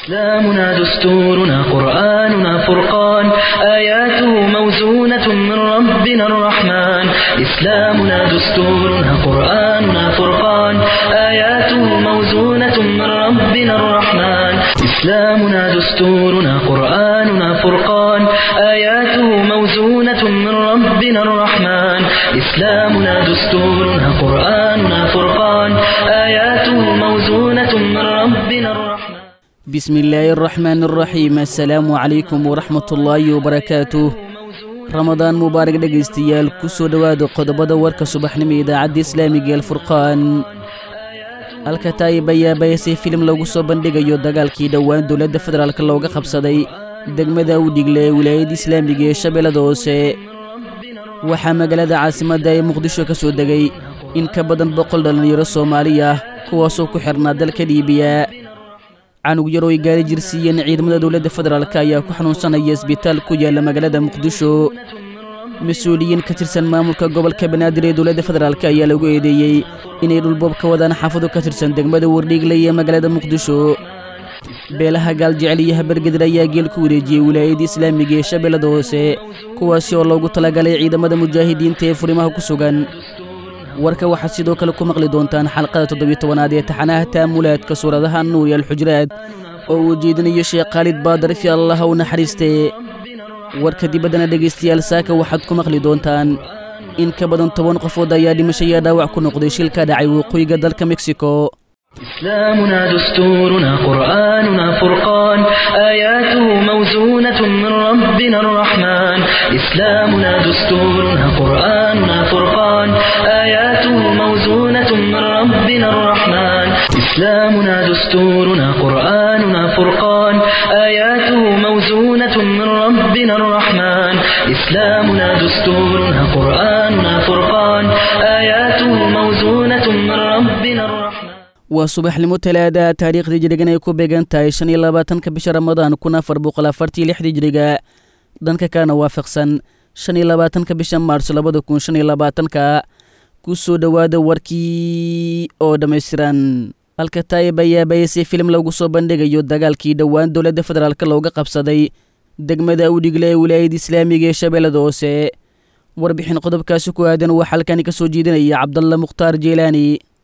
إسلامنا دستورنا قرآننا فرقان آياته موزونة من ربنا الرحمن إسلامنا دستورنا قرآننا فرقان آياته موزونة من ربنا الرحمن إسلامنا دستورنا قرآننا فرقان آياته موزونة من ربنا الرحمن إسلامنا دستورنا قرآننا فرقان آياته موزونة من ربنا الرحمن بسم الله الرحمن الرحيم السلام عليكم ورحمة الله وبركاته رمضان مبارك دغيستيال كسو دواado qodobada warka subaxnimo idaacada islaamiga ee Furqaan alkataayib ayaa baysay film lagu soo bandhigayo dagaalkii dhawaan dawladda federaalka looga qabsaday degmada u dhiglay wilaayada islaamiga ee Shabeellada Hoose waxa magaalada caasimadda ee Muqdisho ka soo degay in ka badan 100 dhalinyaro Soomaali ah kuwaas oo ku xirnaa dalka Liibiya canug yar oo gaari jirsiiyeen ciidamada dawladda federaalka ayaa ku xanuunsanaya isbitaal ku yaala magaalada Muqdisho mas'uuliyiin ka tirsan maamulka gobolka Banaadir ee dawladda federaalka ayaa lagu eedeeyay inay dhulboob ka wadaan xaafado ka tirsan degmada Wardhiigley ee magaalada Muqdisho beelaha Gaaljecel iyo Habargadir ayaa geel ku wareejiyay wilaayada islaamiga ee Shabeellada Hoose kuwaas oo loogu talagalay ciidamada mujaahidiinta ee furimaha ku sugan warka waxaad sidoo kale ku maqli doontaan xalqada 17aad ee taxanaha taamulaadka suuradaha nuur iyo al-xujraad oo uu jeedinayo Sheekh Khalid Baadar fi Allah u naxariistay warka dibadana dhageystayaal saaka waxaad ku maqli doontaan in ka badan 10 qofood ayaa dhimashay dhaawac ku noqday shil ka dhacay waqooyiga dalka Mexico إسلامنا دستورنا قرآننا فرقان آياته موزونة من ربنا الرحمن إسلامنا دستورنا قرآننا فرقان آياته موزونة من ربنا الرحمن إسلامنا دستورنا قرآننا فرقان آياته موزونة من ربنا الرحمن إسلامنا دستورنا قرآننا فرقان آياته موزونة من ربنا الرحمن وصباحنimo talaada taariikhda hijriga ay ku beegan tahay 25 bisha Ramadaan 1446 hijriga danka kana waafaqsan 25 bisha Maars 2025 ku soo dhawaada warkii oo dhameystiran alkataayib ayaa baysay film lagu soo bandhigayo dagaalkii dhawaan dawladda federaalka looga qabsaday degmada u dhiglay wilaayada islaamiga ee Shabeellada Hoose warbixin qodobkaasi ku aadan waxa halkan ka soo jeedinaya Cabdalla Mukhtaar Jeelaani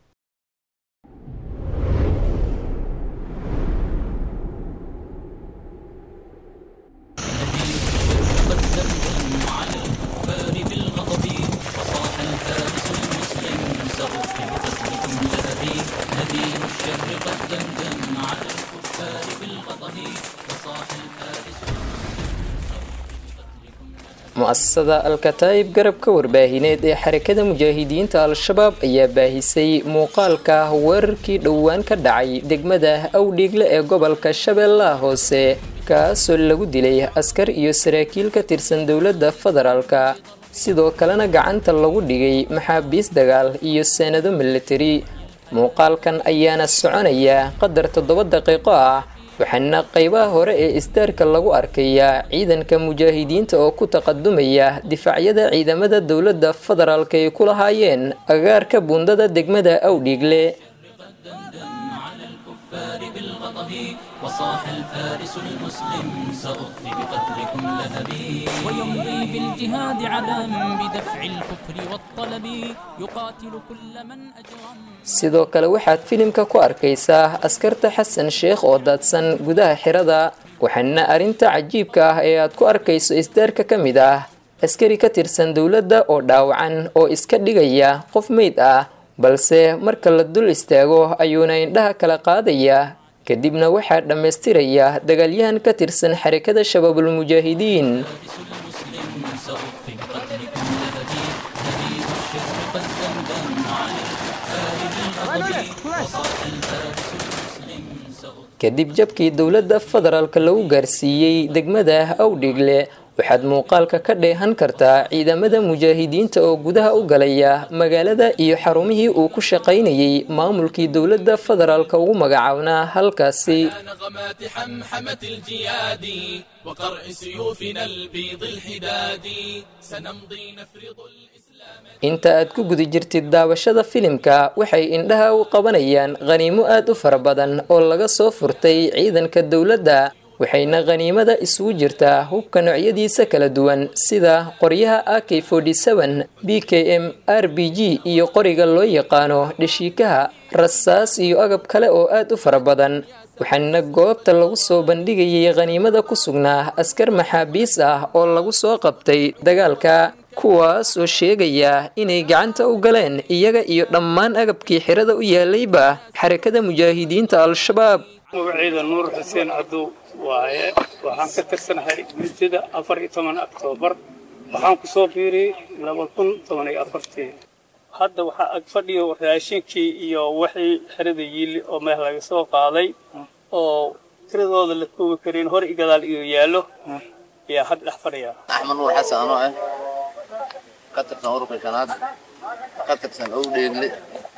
mu'assasada al-kataayib garabka warbaahineed ee xarakada mujaahidiinta al-shabaab ayaa baahisay muuqaalka weerarkii dhowaan ka dhacay degmada awdhiigle ee gobolka Shabeellaha Hoose kaasoo lagu dilay askar iyo saraakiil ka tirsan dawladda federaalka sidoo kalena gacanta lagu dhigay maxaabiis dagaal iyo sanado military muuqaalkan ayaana soconaya qadar 7 daqiiqo ah waxaana qaybaha hore ee istaarka lagu arkayaa ciidanka mujaahidiinta oo ku taqadumaya difaacyada ciidamada dawladda federaalka ay ku lahaayeen agaarka buundada degmada awdhiigle وصاح الفارس المسلم سأخفي بقتلكم لهبي ويمضي بالجهاد علم بدفع الكفر والطلب يقاتل كل من أجرم sidoo kale waxaad filimka ku arkaysaa askarta Xasan Sheekh oo daadsan gudaha xirada waxaana arinta cajiibka ah ee aad ku arkayso istaarka kamid ah askari ka tirsan dawladda oo dhaawacan oo iska dhigaya qof meyd ah balse marka la dul istaago ayuuna indhaha kala qaadaya kadibna waxaa dhameystiraya dagaalyahan ka tirsan xarakada shabaabul mujaahidiin kadib jabkii dawladda federaalka lagu gaarsiiyay degmada awdhiigle waxaad muuqaalka ka dheehan kartaa ciidamada mujaahidiinta oo gudaha u galaya magaalada iyo xarumihii uu ku shaqaynayay maamulkii dawladda federaalka ugu magacaabnaa halkaasi inta aad ku guda jirtid daawashada filimka waxay indhaha u qabanayaan qaniimo aad u fara badan oo laga soo furtay ciidanka dowladda waxayna qaniimada isugu jirtaa hubka noocyadiisa kala duwan sida qoryaha AK47 BKM RPG iyo qoriga loo yaqaano dhashiikaha rasaas iyo agab kale oo aad u fara badan waxaana goobta lagu soo bandhigayay qaniimada ku sugnaa askar maxaabiis ah oo lagu soo qabtay dagaalka kuwaas oo sheegaya inay gacanta u galeen iyaga iyo dhammaan agabkii xirada u yaalayba xarakada mujaahidiinta al-shabaab magaciida nuur xuseen cabdu waaye waxaan ka tirsanahay midida 14 Oktoobar waxaan ku soo biiray 2014 hadda waxa ag fadhiyo raashinkii iyo wixii xirada yiili oo meel laga soo qaaday oo tiradooda la koobi karin hor igadaal iyo yaalo ya had dhex fadhiya axmed nuur xasan anoo ah ka tirsan ururka shanaad ka tirsan oo dheegle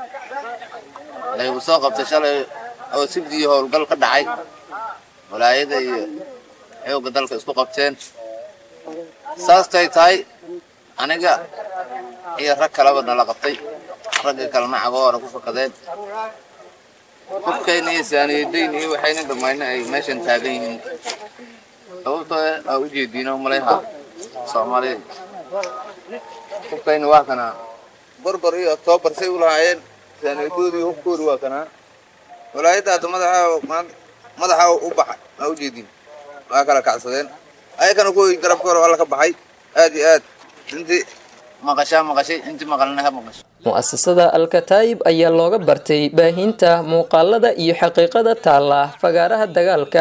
lagu soo qabtay shalay oo sibdii howlgal ka dhacay walaayada iyo xoogga dalka isku qabteen saastay tahay aniga iyo rag kalaba nala qabtay ragga kalena cagoora ku fakadeen hubkayna iyo saaniyadeyn iyo waxayna dhamayna ay meeshan taagan yihiin sababtoo ah u jeediino maleeha Soomaaliya hubkayna waa kana gorgor iyo Oktoobar say u lahaayeen saaniyadoodii hubkoodu waa kana walaayada madaxa u baxay ma u jeedin waa kala kacsadeen ayagana ku garabkooda wala ka baxay aad iyo aad intii maqashay intii maqalnaha maqashay mu'assasada al-Kataib ayaa looga bartay baahinta muuqaalada iyo xaqiiqada taala fagaaraha dagaalka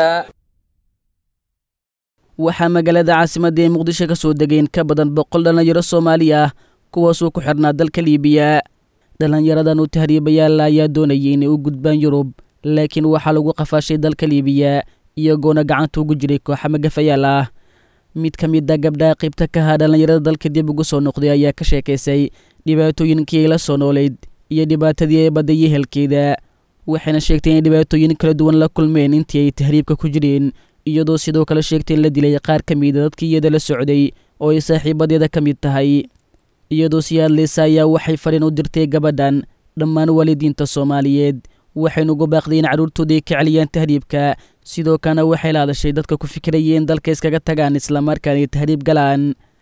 waxaa magaalada caasimadda ee Muqdisho ka soo degeen ka badan 100 dhalinyaro Soomaali ah kuwaas oo ku xirnaa dalka Liibiya dhalinyaradan u tahriibayaal ayaa doonayay inay u gudbaan Yurub laakiin waxaa lagu qafaashay dalka Liibiya iyagoona gacanta ugu jiray kooxo magafayaal ah mid ka mid ah gabdhaha qaybta ka ah dhalinyarada dalka dib ugu soo noqday ayaa ka sheekaysay dhibaatooyinkii ay la soo nooleyd iyo dhibaatadii ay baday ehelkeeda waxayna sheegtay in dhibaatooyin kala duwan la kulmeen intii ay tahriibka ku jireen iyadoo sidoo kale sheegtay in la dilay qaar ka mid ah dadkii iyada la socday oo ay saaxiibadeeda ka mid tahay iyadoo si hadlaysa ayaa waxay fariin u dirtay gabadhan dhammaan waalidiinta Soomaaliyeed waxaynu ugu baaqday in carruurtooda ay ka celiyaan tahriibka sidoo kana waxay la hadashay dadka ku fikirayeen dalka iskaga tagaan isla markaana ay tahriib galaan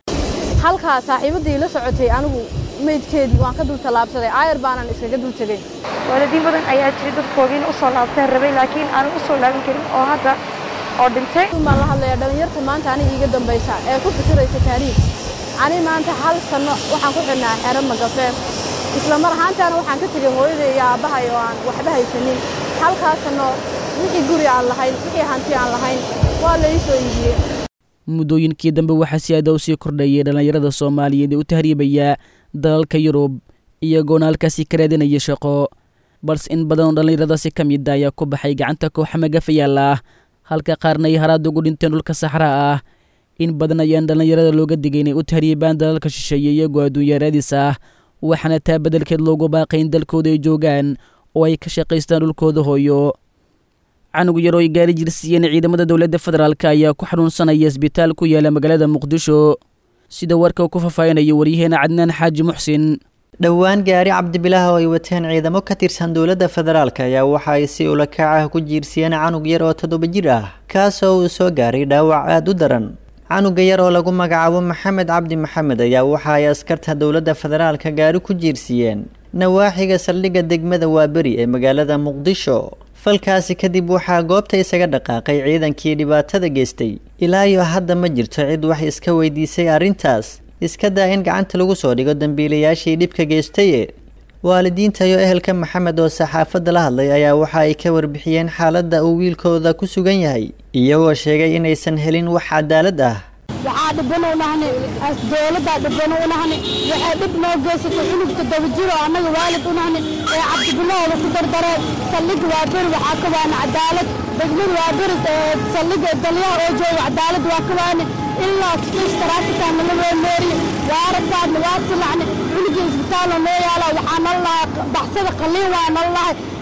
halka saaxiibadii la socotay anigu meydkeedii waan ka dul talaabsaday ayar baanan iskaga dul tagay waalidiin badan ayaa jiray dadkoodina u soo laabtay rabay laakiin aan u soo laaban karin oo hadda oo dhintay ma la hadlaya dhalinyarta maanta aniga iga dambaysa ee ku fikiraysa tahriib ani maanta hal sano waxaan ku xidhnaa xero magafeen isla mar ahaantaana waxaan ka tegay hooyaday iyo aabbahay oo aan waxba haysanin halkaas sano wixii guri aan lahayn wixii hanti aan lahayn waa la ii soo iibiyey muddooyinkii dambe waxaa si aad u sii kordhayay dhalinyarada Soomaaliyeed ee u tahriibaya dalalka Yurub iyagoona halkaasi ka raadinaya shaqo balse in badan oo dhalinyaradaasi ka mid ah ayaa ku baxay gacanta kooxo magafayaal ah halka qaarna ay haraad ugu dhinteen dhulka saxraa ah in badan ayaan dhalinyarada looga digay inay u tahriibaan dalalka shisheeye iyagoo adduunya raadis ah waxaana taa beddelkeed loogu baaqay in dalkooda ay joogaan oo ay ka shaqaystaan dhulkooda hooyo canug yar oo ay gaari jirsiiyeen ciidamada dowladda federaalka ayaa ku xanuunsanaya isbitaal ku yaala magaalada Muqdisho sida warka ku faahfaahinaya waryaheena Cadnaan Xaaji Muxsin dhowaan gaari cabdibilaah oo ay wateen ciidamo ka tirsan dowladda federaalka ayaa waxa ay si ula kac ah ku jiirsiyeen canug yar oo 7 jir ah kaasoo uu soo gaaray dhaawac aad u daran canuga yar oo lagu magacaabo Maxamed Cabdi Maxamed ayaa waxa ay askarta dowladda federaalka gaari ku jiirsiyeen nawaaxiga saldhigga degmada Waaberi ee magaalada Muqdisho falkaasi kadib waxaa goobta isaga dhaqaaqay ciidankii dhibaatada geystay ilaa iyo hadda ma jirto cid wax iska weydiisay arrintaas iska daa in gacanta lagu soo dhigo dambiilayaashii dhibka geystay waalidiinta iyo ehelka Maxamed oo saxaafadda la hadlay ayaa waxa ay ka warbixiyeen xaaladda uu wiilkooda ku sugan yahay iyagoo sheegay inaysan helin wax cadaalad ah waxaa dhibanaynahni dowladda dhibanaynaahni waxay dhib noo geysatay cunugta dabajiro annaga waalid unahni ee cabdibilaahoda ku dardareen saldhigga Waaberi waxaa ka waana cadaalad degmada Waaberi saldhigga dalyaha oo jooga cadaalad waa ka waani ilaa istaraatikaan la weemeeriyo waarataadna waa silacni cunugga isbitaalna noo yaala waxaa nalahay baxsada qaliin waa nalahay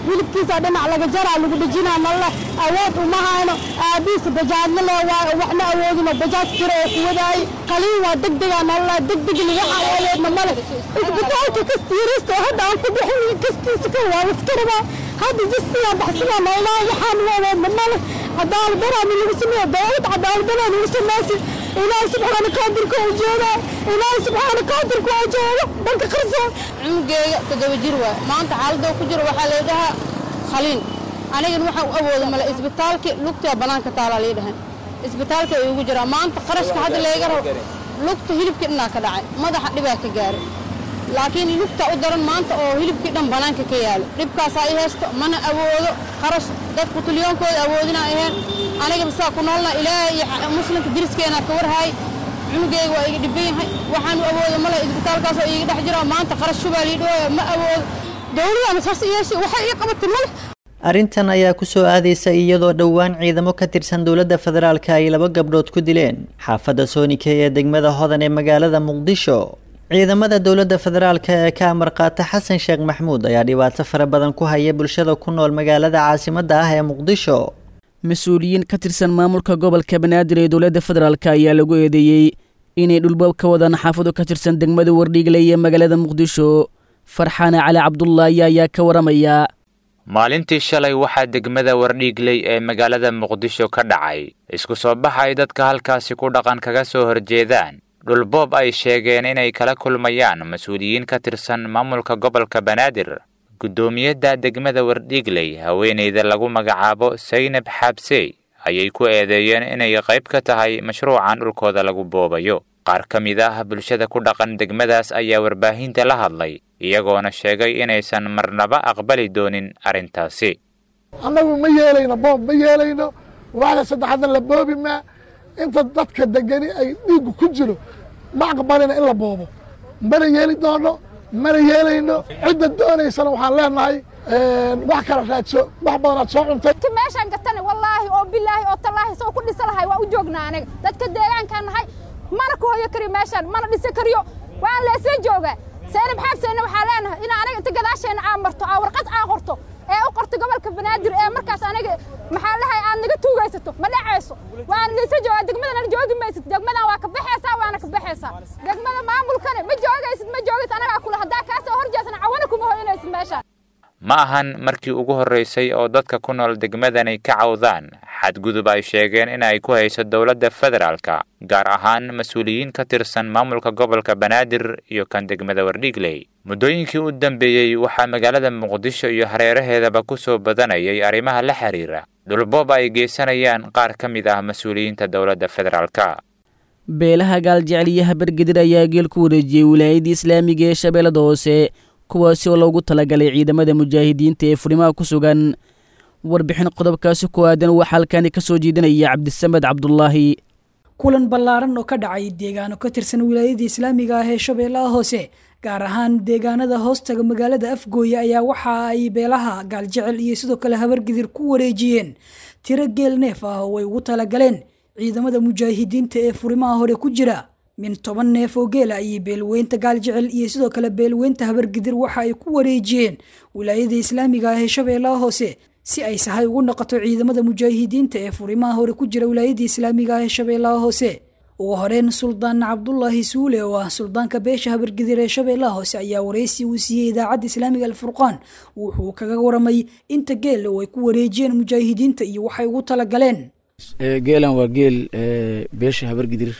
hilibkiisa dhinac laga jaraa lagu dhejinaa nalla awood uma hayno aabihiisa bajaadna le waayo waxna awoodino bajaad jira oo kuwadaay qaliin waa degdegaa nalla degdegna waxaan awoodna male isbitaalka kastiirista hadda aan ku bixin kastiisa ka waa iska rabaa hadda jisiyaa baxsanaa nalla waxaan awoodna male cadaalad daraan lagu sameeyo dawlad cadaalad daraan lagu sameeyay ilaahay subxaana qaadirka oo jooga ilaahay subxaana qaadirka oo jooga dhanka qarsoon cunugeyga 7 jir waa maanta xaaladda ku jiro waxaa la dhahaa khaliin anigana waxaan u awoodo male isbitaalka lugta banaanka taala la dhahan isbitaalka ay ugu jira maanta qarashka hadda leega rabo lugta hilibka dhanaa ka dhacay madaxa dhibaa ka gaaray laakiin lugta u daran maanta oo hilibka dhan banaanka ka yaalo dhibkaas ay haysto mana awoodo qarash dadku tulyoonkooda awoodina aheen aniga bisaa ku noolna ilaahay iyo muslimka diriskeena ka warhay cunugeyga waa iga dhiban yahay waxaan u awoodo male isbitaalkaas oo iga dhex jira maanta qarash shubaa lii dhooya ma awoodo dawladana saas yeeshay waxay ii qabatay male arrintan ayaa ku soo aadaysa iyadoo dhowaan ciidamo ka tirsan dowladda federaalka ay 2 gabdhood ku dileen xaafadda Soonike ee degmada Hodan ee magaalada Muqdisho ciidamada dowladda federaalka ee ka amar qaata Xasan Sheekh Maxmuud ayaa dhibaato fara badan ku haya bulshada ku nool magaalada caasimadda ah ee Muqdisho mas-uuliyiin ka tirsan maamulka gobolka Banaadir ee dowladda federaalka ayaa lagu eedeeyay inay dhulbab ka wadaan xaafado ka tirsan degmada Wardhiigle ee magaalada Muqdisho Farxaan Cali Cabdullaahi ayaa ka waramaya maalintii shalay waxaa degmada Wardhiigle ee magaalada Muqdisho ka dhacay isku soo baxay dadka halkaasi ku dhaqan kaga soo horjeedaan dhulboob ay sheegeen inay kala kulmayaan mas-uuliyiin ka tirsan maamulka gobolka Banaadir gudoomiyada degmada Wardhiigle haweeneyda lagu magacaabo Saynab Xabsey ayay ku eedeeyeen inay qayb ka tahay mashruucan dhulkooda lagu boobayo qaar ka mid ah bulshada ku dhaqan degmadaas ayaa warbaahinta la hadlay iyagoona sheegay inaysan marnaba aqbali doonin arintaasi annagu ma yeelayno boob ma yeelayno waxa saddexdan la boobi ma inta dadka degani ay dhiig ku jiro ma aqbalina in la boobo mana yeeli doono mana yeelayno cidda doonaysana waxaan leenahay wax kala raadso wax badan soo cuntay meeshan gatana wallahi oo billahi oo tallaahi soo ku dhisalahay waa u joognaa anaga dadka deegaanka nahay mana ku hoyo kari meeshan mana dhisa kariyo waan la isla joogaa Saynab Xabseyna waxaa leenahay in anaga inta gadaasheena aan marto aan warqad aan qorto ee u qorto gobolka Banaadir ee markaas anaga maxaa lahay aan naga tuugaysato ma dhacayso waan la isla joogaa degmadana joogi maysid degmadan waa ka baxaysaa waana ka baxaysaa degmada maamulkana ma joogaysid ma joogid anaga kula hadaa ka soo horjeesana cawana kuma hoynaysid meeshan ma ahan markii ugu horeysay oo dadka ku nool degmadani ka cawdaan xadgudub ay sheegeen in ay ku hayso dowladda federaalka gaar ahaan mas'uuliyiin ka tirsan maamulka gobolka Banaadir iyo kan degmada Wardhiigle muddooyinkii u dambeeyay waxaa magaalada Muqdisho iyo hareeraheedaba ku soo badanayay arrimaha la xiriira dhulboob ay geysanayaan qaar ka mid ah mas'uuliyiinta dowladda federaalka beelaha gaaljeceliyaha Bargadir ayaa geel ku wareejiyay wilaayada Islaamiga ee Shabeellada Hoose kuwaasi oo loogu talagalay ciidamada mujaahidiinta ee furimaha ku sugan warbixin qodobkaasi ku aadan waxa halkan ka soo jeedinaya Cabdisamed Cabdullaahi kulan ballaaran oo ka dhacay deegaano ka tirsan wilaayada Islaamiga ah ee Shabeellaha Hoose gaar ahaan deegaanada hoostaga magaalada Afgooye ayaa waxa ay beelaha gaaljecel iyo sidoo kale Habargadir ku wareejiyeen tiro geel neef ah oo ay ugu talagaleen ciidamada mujaahidiinta ee furimaha hore ku jira min 10 neef oo geel ay beelweynta gaaljecel iyo sidoo kale beelweynta Habargadir waxa ay ku wareejiyeen wilaayada Islaamiga ah ee Shabeellaha Hoose si ay sahay ugu noqoto ciidamada mujaahidiinta ee furimaha hore ku jira wilaayada Islaamiga ah ee Shabeellaha Hoose ugu horeen Suldaan Cabdullaahi Suule oo ah suldaanka beesha Habargadir ee Shabeellaha Hoose ayaa wareysi uu siiyay idaacadda Islaamiga Al-Furqaan wuxuu kaga waramay inta geel oo ay ku wareejiyeen mujaahidiinta iyo waxay ugu talagaleen geelan waa geel beesha Habargadir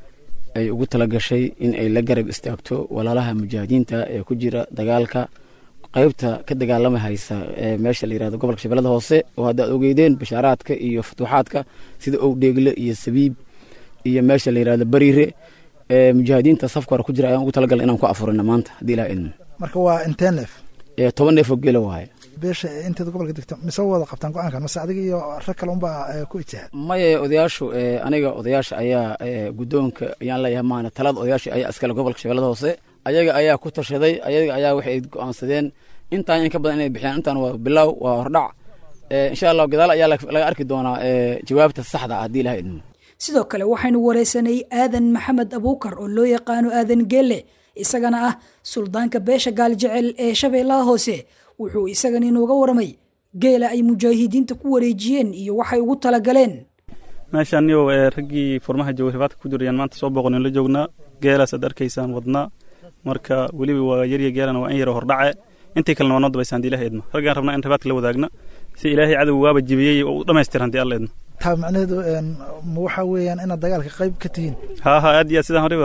ay ugu talagashay in ay la garab istaagto walaalaha mujaahidiinta ee ku jira dagaalka qaybta ka dagaalama haysa meesha la yiraahdo gobolka Shabeellaha Hoose oo hadda ogeydeen bashaaraadka iyo futuuxaadka sida Owdheegle iyo Sabiib iyo meesha la yiraahdo Bariire mujaahidiinta safka hore ku jira ayaan ugu talagalay inaan ku afurino maanta hadii ilaa ilmo marka waa intee neef 10 neef oo geel waaye beesha inta gobolka degto mise wada qabtaan go'aankan mase adiga iyo rag kale unba ku ijaahay maye odayaashu aniga odayaasha ayaa gudoonka ayaan leeyahay maana talada odayaasha ayaa iskala gobolka Shabeellaha Hoose ayaga ayaa ku tashaday ayaga ayaa waxay go'aansadeen intaan ka badan inay bixiyaan intaan waa bilow waa hordhac insha Allah gadaal ayaa laga arki doonaa jawaabta saxda ah hadii ilaahay idmo sidoo kale waxaynu wareysanay Aadan Maxamed Abuukar oo loo yaqaan Aadan Geelle isagana ah suldaanka beesha gaaljecel ee Shabeellaha Hoose wuxuu isagana inooga waramay geela ay mujaahidiinta ku wareejiyeen iyo waxay ugu talagaleen. meeshaan iyo raggii furmaha joogay ribaadka ku jirayaan maanta soo booqon la joognaa geelaas aad arkaysaan wadnaa marka weliba waa yar geelana waa in yar hordhace intii kalena waa noo dabaysaan ilaahay idma raggaan rabnaa in ribaadka la wadaagna si ilaahay cadow waaba jibiyey oo u dhameystiran hadii alla idma taa macnaheedu waxa weeyaan inaad dagaalka qayb ka tihiin ha aad iyo sidaan horeba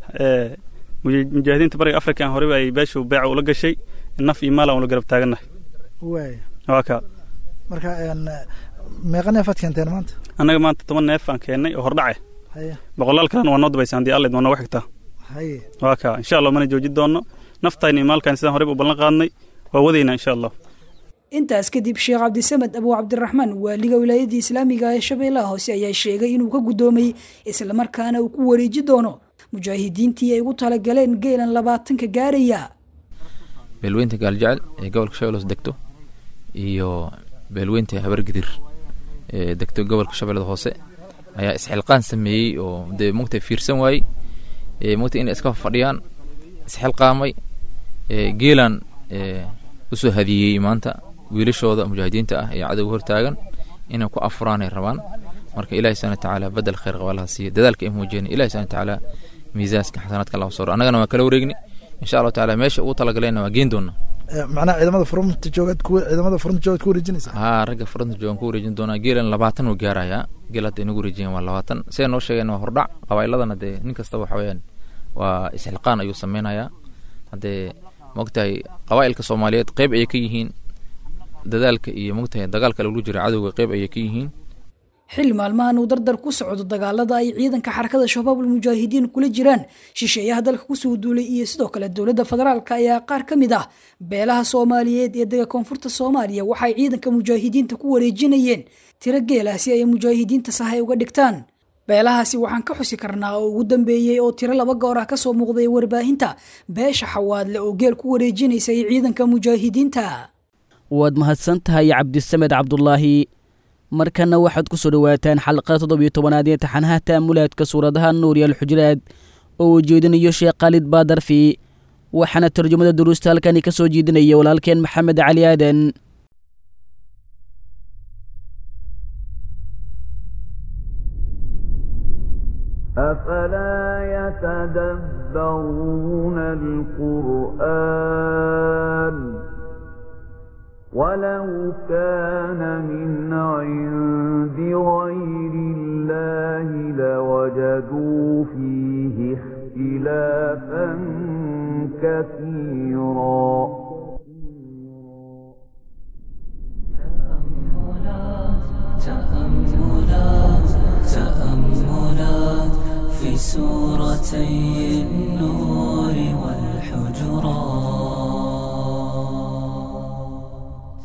mujaahidiinta bariga Afrika aan horeba ay beeshu beec ula gashay naf iyo maal aan la garab taaganahay way waka marka meeqa neef aad keenteen maanta anaga maanta 10 neef aan keenay oo hordhace boqolaal kalena waa noo dabaysaan hadii alla idma noo xigta waka insha Allah mana joojin doono naftayna maalkan sidaan horeba u ballan qaadnay waa wadayna insha Allah. intaas kadib Sheekh Cabdisamed Abu Cabdiraxmaan waaliga wilaayada Islaamiga ee Shabeellaha Hoose ayaa sheegay inuu ka gudoomay isla markaana uu ku wareeji doono mujaahidiintii ay ugu talagaleen geelan 20 gaaraya. beelweynta gaaljecel ee gobolka Shabeellaha Hoose degto iyo beelweynta habargidir ee degto gobolka Shabeellaha Hoose ayaa isxilqaan sameeyay oo mugtay fiirsan waayay mugtay in iska fadhiyaan isxilqaamay geelan usoo hadiyay maanta wiilashooda mujaahidiinta ah ee cadow hortaagan inay ku afraan ay rabaan marka ilaahay subhanahu wa ta'ala badal khayr qabalaha siiyo dadaalka ay muujiyeen ilaahay subhanahu wa ta'ala miisaanka xasanaadka Allah soo anagana waa kala wareegni insha Allah ta'ala meesha uu talagalayna waa geen doona macna ciidamada furunta joogad ku wareejinaysa ragga furunta joogan ku wareejin doona geelan 20 oo gaaraya geelada inagu wareejiyeen waa 20 see noo sheegeen waa hordhac qabaa'iladana nin kasta waxa weeyaan waa isxilqaan ayuu sameeynaya hadee mogtahay qabaa'ilka Soomaaliyeed qayb ay ka yihiin dadaalka iyo mogtahay dagaalka lagu jiro cadawga qayb ay ka yihiin. xil maalmahan uu dardar ku socdo dagaalada ay ciidanka xarakada shabaabul mujaahidiin kula jiraan shisheeyaha dalka ku soo duulay iyo sidoo kale dawladda federaalka ayaa qaar ka mid ah beelaha Soomaaliyeed ee deegaanka koonfurta Soomaaliya waxay ciidanka mujaahidiinta ku wareejinayeen tiro geelaasi ay mujaahidiinta sahay uga dhigtaan. beelahaasi waxaan ka xusi karnaa oo ugu dambeeyay oo tiro 2 goor ah ka soo muuqday warbaahinta beesha xawaadle oo geel ku wareejinaysay ciidanka mujaahidiinta. waad mahadsantahay Cabdisamed Cabdullaahi markana waxaad ku soo dhawaataan xalqada 17aad ee taxanaha taamulaadka suuradaha Nuur iyo Al-Hujuraad oo jeedinayo Sheekh Khalid Baadarfi waxana tarjumada duruusta halkan ka soo jeedinaya walaalkeen Maxamed Cali Aadan. أفلا يتدبرون القرآن ولو كان من عند غير الله لوجدوا فيه اختلافا كثيرا تأملات في سورتي النور والحجرات.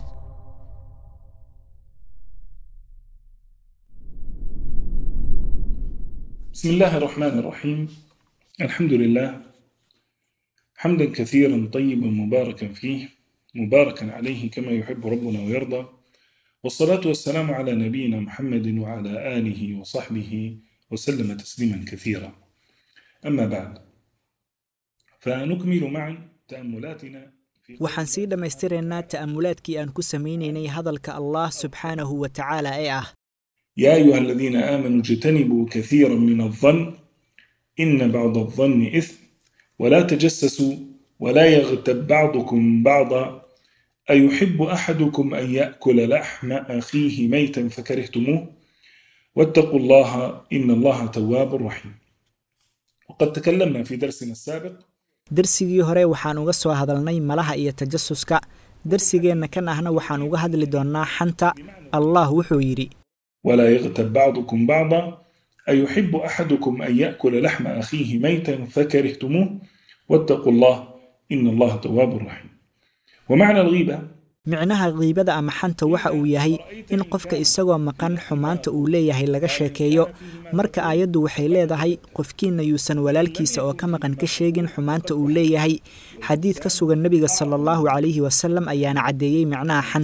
بسم الله الرحمن الرحيم. الحمد لله حمدا كثيرا طيبا مباركا فيه مباركا عليه كما يحب ربنا ويرضى، والصلاة والسلام على نبينا محمد وعلى آله وصحبه وسلم تسليما كثيرا. أما بعد فنكمل معا تأملاتنا. waxaan sii dhammaystiraynaa ta'amulaadkii aan ku sameynaynay hadalka Allah subxaanahu wa ta'ala ee ah يا أيها الذين آمنوا اجتنبوا كثيرا من الظن إن بعض الظن إثم ولا تجسسوا ولا يغتب بعضكم بعضا أيحب أحدكم أن يأكل لحم أخيه ميتا فكرهتموه واتقوا الله إن الله تواب رحيم. وقد تكلمنا في درسنا السابق darsigii hore waxaan uga soo hadalnay malaha iyo tajassuska. darsigeenna kan ahna waxaan uga hadli doonaa xanta. Allah wuxuu yiri ولا يغتب بعضكم بعضا أيحب أحدكم أن يأكل لحم أخيه ميتا فكرهتموه واتقوا الله إن الله تواب رحيم. ومعنى الغيبة micnaha qiibada ama xanta waxa uu yahay in qofka isagoo maqan xumaanta uu leeyahay laga sheekeeyo. marka aayaddu waxay leedahay qofkiina yuusan walaalkiisa oo ka maqan ka sheegin xumaanta uu leeyahay. xadiid ka sugan nabiga sallallahu alayhi wasallam ayaana cadeeyay micnaha xanta.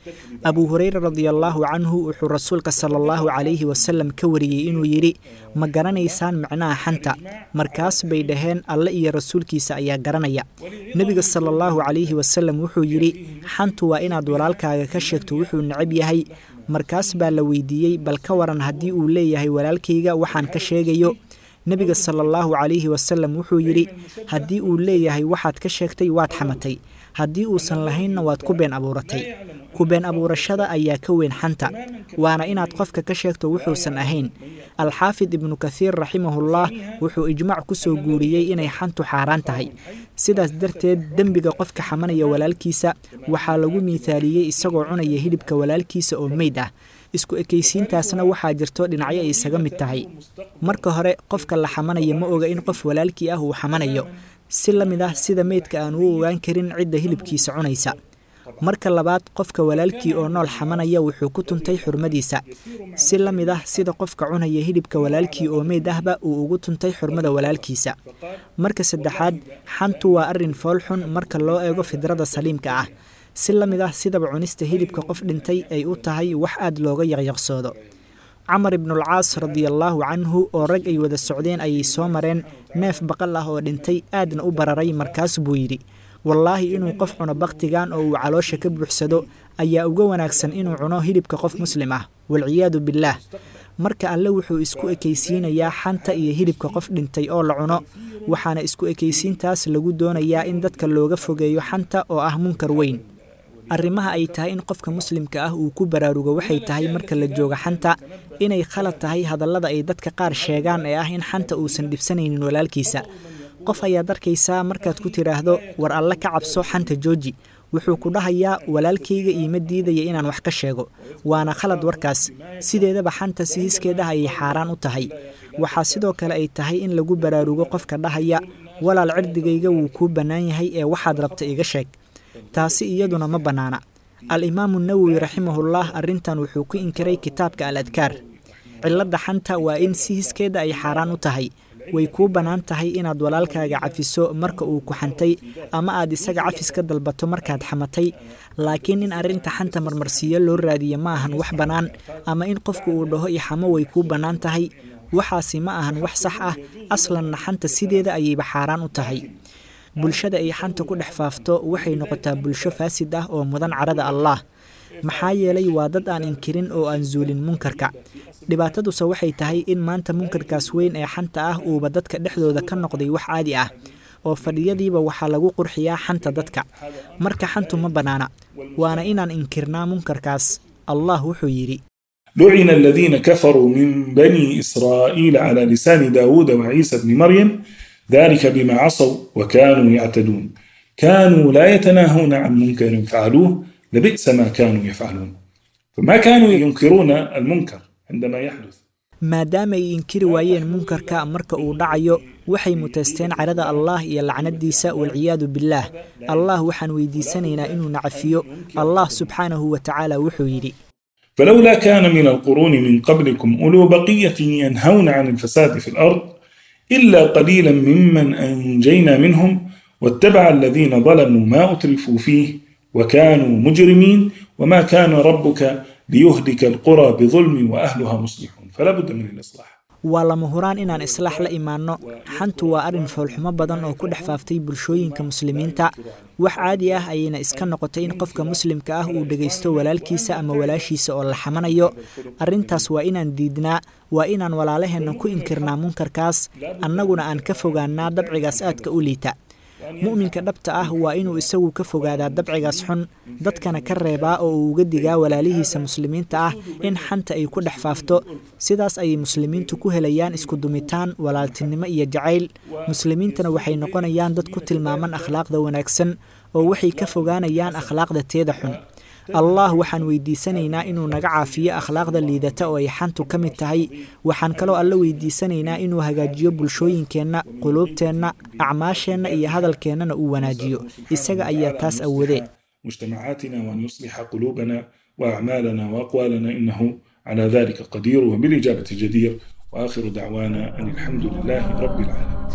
abuu hureyre radiallaahu canhu wuxuu rasuulka sala allahu calayhi wasalam ka wariyey inuu yidhi ma garanaysaan macnaha xanta markaas bay dhaheen alle iyo rasuulkiisa ayaa garanaya nebiga sala allahu calayhi wasalam wuxuu yidhi xantu waa inaad walaalkaaga ka sheegto wuxuu necab yahay markaas baa la weydiiyey bal ka waran haddii uu leeyahay walaalkayga waxaan ka sheegayo nebiga sala allahu calayhi wasalam wuxuu yidhi haddii uu leeyahay waxaad ka sheegtay waad xamatay haddii uusan lahaynna waad ku been abuuratay ku been abuurashada ayaa ka weyn xanta waana inaad qofka ka sheegto wuxuusan ahayn alxaafid ibnu kathiir raximahullah wuxuu ijmaac ku soo guuriyey inay xantu xaaraan tahay sidaas darteed dembiga qofka xamanaya walaalkiisa waxaa lagu miithaaliyey isagoo cunaya hilibka walaalkiisa oo meyd ah isku ekaysiintaasna waxaa jirto dhinacyo ay isaga mid tahay marka hore qofka la xamanaya ma oga in qof walaalkii ah uu xamanayo si la mid ah sida meydka aan u ogaan karin cidda hilibkiisa cunaysa marka labaad qofka walaalkii oo nool xamanaya wuxuu ku tuntay xurmadiisa si la mid ah sida qofka cunaya hilibka walaalkii oo meyd ahba uu ugu tuntay xurmada walaalkiisa marka saddexaad xantu waa arrin foolxun marka loo eego fidrada saliimka ah si la mid ah sidaba cunista hilibka qof dhintay ay u tahay wax aad looga yaqyaqsoodo camar ibnulcaas radiallaahu canhu oo rag ay wada socdeen ayay soo mareen neef baqal ah oo dhintay aadna u bararay markaas buu yidhi wallaahi inuu qof cuno bakhtigan oo uu caloosha ka buuxsado ayaa uga wanaagsan inuu cuno hilibka qof muslim ah walciyaadu billaah marka alle wuxuu isku ekaysiinayaa xanta iyo hilibka qof dhintay oo la cuno waxaana isku ekaysiintaas lagu doonayaa in dadka looga fogeeyo xanta oo ah munkar weyn arrimaha ay tahay in qofka muslimka ah uu ku baraarugo waxay tahay marka la jooga xanta inay khalad tahay hadallada ay dadka qaar sheegaan ee ah in xanta uusan dhibsanaynin walaalkiisa qof ayaad arkaysaa markaad ku tidhaahdo war alle ka cabso xanta jooji wuxuu ku dhahayaa walaalkayga iima diidaya inaan wax ka sheego waana khalad warkaas sideedaba xanta sihiskeedah ayay xaaraan u tahay waxaa sidoo kale ay tahay in lagu baraarugo qofka dhahaya walaal cirdigayga wuu kuu bannaan yahay ee waxaad rabta iga sheeg taasi iyaduna ma bannaana al-imaamu nawowi raximahullah arrintan wuxuu ku inkiray kitaabka al-adkaar cilladda xanta waa in sihiskeeda ay xaaraan u tahay way kuu bannaan tahay inaad walaalkaaga cafiso marka uu ku xantay ama aad isaga cafis ka dalbato markaad xamatay laakiin in arrinta xanta marmarsiiyo loo raadiya ma ahan wax bannaan ama in qofku uu dhaho ixamo way kuu bannaan tahay waxaasi ma ahan wax sax ah aslanna xanta sideeda ayayba xaaraan u tahay bulshada ay xanta ku dhex faafto waxay noqotaa bulsho faasid ah oo mudan carada allaah maxaa yeelay waa dad aan inkirin oo aan zuulin munkarka dhibaataduse waxay tahay in maanta munkarkaas weyn ee xanta ah uuba dadka dhexdooda ka noqday wax caadi ah oo fadhiyadiiba waxaa lagu qurxiyaa xanta dadka marka xantu ma bannaana waana inaan inkirnaa munkarkaas allah wuxuu yidhi لعن الذين كفروا من بني إسرائيل على لسان داود وعيسى بن مريم ذلك بما عصوا وكانوا يعتدون كانوا لا يتناهون عن منكر فعلوه لبئس ما كانوا يفعلون فما كانوا ينكرون المنكر عندما يحدث maadaama ay inkiri waayeen munkarka marka uu dhacayo waxay mutaysteen carada allah iyo lacnadiisa walciyaadu billaah allah waxaan weydiisanaynaa inuu nacafiyo allah subxaanahu wa tacaala wuxuu yidhi فلولا كان من القرون من قبلكم أولو بقية ينهون عن الفساد في الأرض إلا قليلا ممن أنجينا منهم واتبع الذين ظلموا ما أترفوا فيه وكانوا مجرمين وما كان ربك ليهلك القرى بظلم وأهلها مصلحون فلا بد من الإصلاح waa lama huraan inaan islaax la imaanno xantu waa arrin foolxumo badan oo ku dhex faaftay bulshooyinka muslimiinta wax caadi ah ayayna iska noqotay in qofka muslimka ah uu dhegaysto walaalkiisa ama walaashiisa oo la xamanayo arrintaas waa inaan diidnaa waa inaan walaalaheenna ku inkirnaa munkarkaas annaguna aan ka fogaannaa dabcigaas aadka u liita mu'minka dhabta ah waa inuu isagu ka fogaadaa dabcigaas xun dadkana ka reebaa oo uu uga digaa walaalihiisa muslimiinta ah in xanta ay ku dhex faafto sidaas ayay muslimiintu ku helayaan isku dumitaan walaaltinimo iyo jacayl muslimiintana waxay noqonayaan dad ku tilmaaman akhlaaqda wanaagsan oo waxay ka fogaanayaan akhlaaqda teeda xun allah waxaan weydiisanaynaa inuu naga caafiyo akhlaaqda liidata oo ay xantu ka mid tahay waxaan kaloo alla weydiisanaynaa inuu hagaajiyo bulshooyinkeenna quluubteenna acmaasheenna iyo hadalkeennana uu wanaajiyo isaga ayaa taas awoodee مجتمعاتنا وأن يصلح قلوبنا وأعمالنا وأقوالنا إنه على ذلك قدير وبالإجابة جدير وآخر دعوانا أن الحمد لله رب العالمين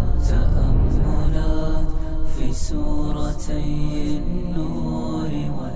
تأملات في سورتي النور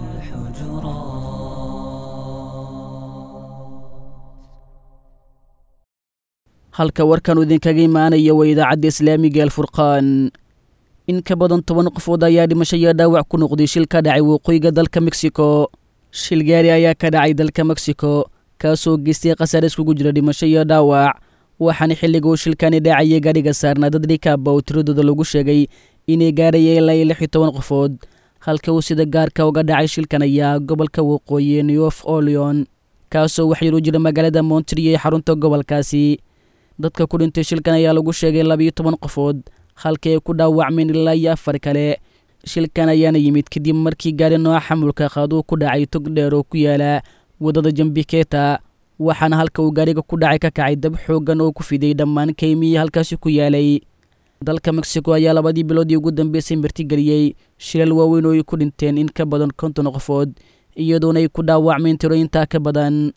halka warkan idinkaga imaanaya waa idaacadda islaamiga alfurqaan in ka badan 10 qofood ayaa dhimasho iyo dhaawac ku noqday shil ka dhacay waqooyiga dalka Mexico. Shil gaari ayaa ka dhacay dalka Mexico kaasoo geystay khasaare iskugu jira dhimasho iyo dhaawac, waxaana xilliga uu shilkani dhacayay gaariga saarnaa dad rikaab oo tiradooda lagu sheegay inay gaarayeen ilaa 16 qofood, halka uu sida gaarka uga dhacay shilkan ayaa gobolka waqooyi New Orleans kaasoo wax yar u jira magaalada Montreal ee xarunta gobolkaasi. dadka ku dhintay shilkan ayaa lagu sheegay 12 qofood, halka ay ku dhaawacmeen ilaa 4 kale. shilkan ayaana yimid kadib markii gaari nooca xamulka qaado ku dhacay tog dheer oo ku yaala wadada Jambiketa, waxaana halka uu gaariga ku dhacay ka kacay dab xoogan oo ku fiday dhammaan kaymiyi halkaasi ku yaalay. dalka Mexico ayaa 2 biloodii ugu dambeysay martigeliyay shilal waaweyn oo ay ku dhinteen in ka badan 50 qofood, iyadoona ay ku dhaawacmeen tiro intaa ka badan.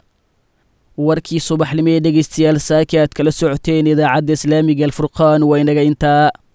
warkii subaxnimo ee dhegeystayaal saaki aad kala socoteen idaacadda islaamiga alfurqaan waa inaga intaa.